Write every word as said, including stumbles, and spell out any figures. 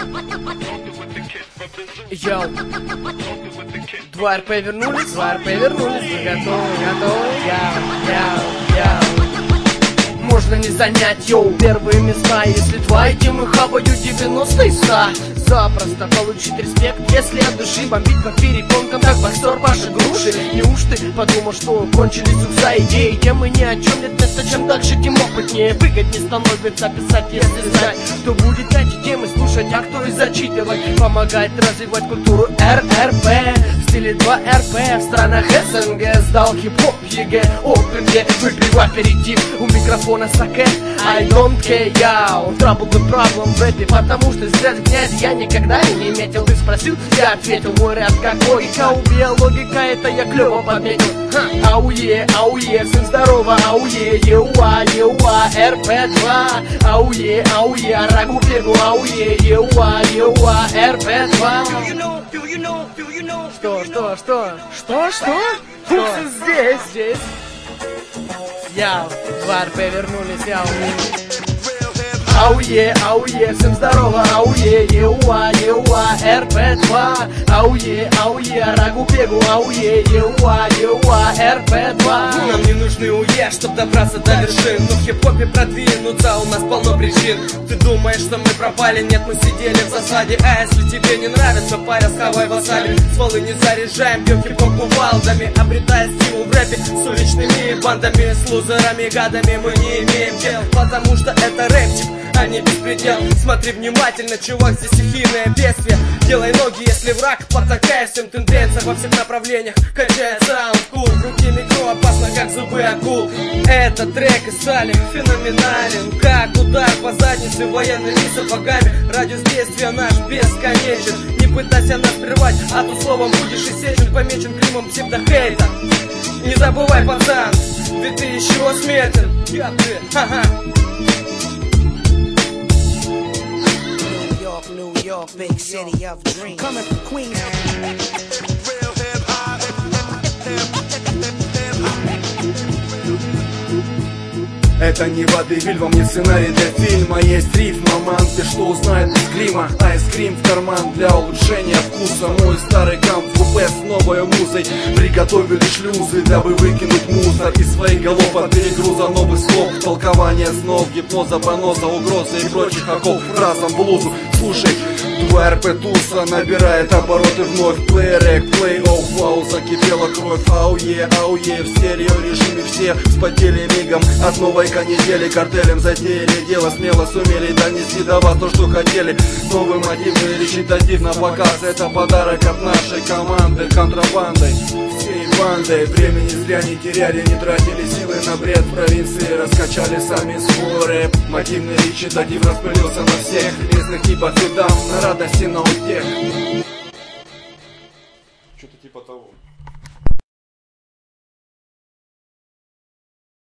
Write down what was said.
Йоу. Два эр пэ вернулись, два эр пэ вернулись. Мы готовы, готовы. Яу, яу, яу. Можно не занять, йоу, первые места, если твои темы хавают девяностые ста. Запросто получить респект, если от души бомбить по перепонкам, как боксер ваши груши. Неужто ты подумал, что кончились за идеи? Темы ни о чем, нет места, чем дальше, тем опытнее. Выгоднее становится писать, если знать, кто будет эти темы слушать, а кто и зачитывать. Помогает развивать культуру эр эр пэ. В стиле два эр пэ в странах эс эн гэ. Сдал хип-хоп, ЕГЭ, опенге. Выпивай аперитив, у микрофона саке. I don't care, яу. Trouble the problem в рэпе, потому что здесь князь я никогда и не метил. Ты спросил, я ответил, мой ряд как логика. Убия логика, это я клево подметил. Ауе, ауе, всем здорово, ауе, еуа, еуа, эр пэ два. Ауе, ауе, рагу пегу, ауе, еуа, еуа, эр пэ два. Что, что, что? Что, что? Фуксы здесь, здесь. Яу, два эр пэ вернулись, яу. Ауе, ауе, всем здорово, ауе, еуа, еуа, эр пэ два. Ауе, ауе, рагу пегу, ауе, еуа, еуа, эр пэ два. Нам не нужны уе, чтоб добраться до вершин. Но в хип-хопе продвинуться у нас полно причин. Ты думаешь, что мы пропали? Нет, мы сидели в засаде. А если тебе не нравится, паря, схавай васаби. Стволы не заряжаем, бьем хип-хоп кувалдами, обретая стимул в рэпе с уличными бандами, с лузерами, гадами мы не имеем дел, потому что это рэпчик, а не беспредел. Смотри внимательно, чувак, здесь стихийное бедствие. Делай ноги, если враг потакает всем тенденциям во всех направлениях. Качает саунд, кул, в руки микро опасно, как зубы акул. Этот трек из стали феноменален, как удар по заднице военными сапогами. Радиус действия наш бесконечен. Не пытайся нас прервать, а то словом будешь иссечен, помечен климом псевдохейта. Не забывай, пацан, ведь ты еще смертен. Я ты, ха-ха. New York, big city of dreams. Coming from Queens. Это не водевиль, вам не сценарий для фильма. Есть рифм, маманты, что узнает без грима. Айскрим в карман для улучшения вкуса. Мой старый камп в купе с новой музой. Приготовили шлюзы, дабы выкинуть мусор из своих голов от перегруза новых слов. Толкование снов, гипноза, поноса, угрозы и прочих оков. Разом блузу, слушай, два эр пэ туса набирает обороты вновь. Плей-рек, плей-офф, вау, закипела кровь. Ауе, ауе, в стереорежиме все вспотели мигом от новой недели. Картелем затеяли дело, смело сумели донести до вас то, что хотели. Новый мотивный речитатив на показ. Это подарок от нашей команды контрабандой, всей бандой. Времени зря не теряли, не тратили силы на бред. В провинции раскачали сами свой рэп. Мотивный речитатив распылился на всех. Местных типа цветам, на радости, на утех. Что-то типа того.